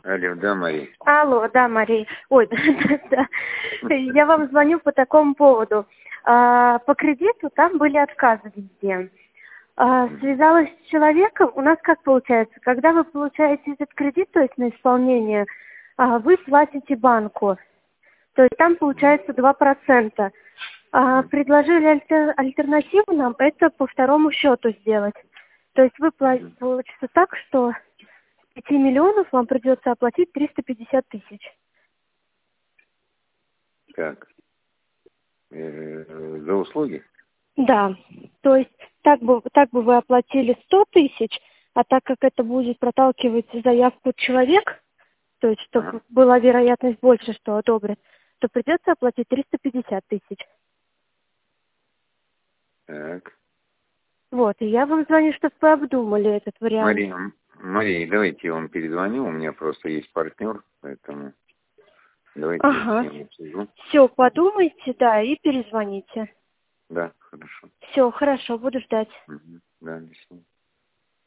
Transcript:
Алло, да, Мария. Алло, да, Мария. Ой, да. Я вам звоню по такому поводу. По кредиту там были отказы везде. Связалась с человеком. У нас как получается? Когда вы получаете этот кредит, то есть на исполнение, вы платите банку. То есть там получается 2%. Предложили альтернативу нам это по второму счету сделать. То есть вы платите, получится так, что 5 миллионов вам придется оплатить 350 тысяч. Так. За услуги? Да. То есть так бы вы оплатили 100 тысяч, а так как это будет проталкивать заявку человек, то есть чтобы была вероятность больше, что одобрят, то придется оплатить 350 тысяч. Так. Вот, и я вам звоню, чтобы вы обдумали этот вариант. Мария, давайте я вам перезвоню, у меня просто есть партнер, поэтому давайте Ага. я с ним обсужу. Все, подумайте, да, и перезвоните. Да, хорошо. Все, хорошо, буду ждать. Да, до свидания.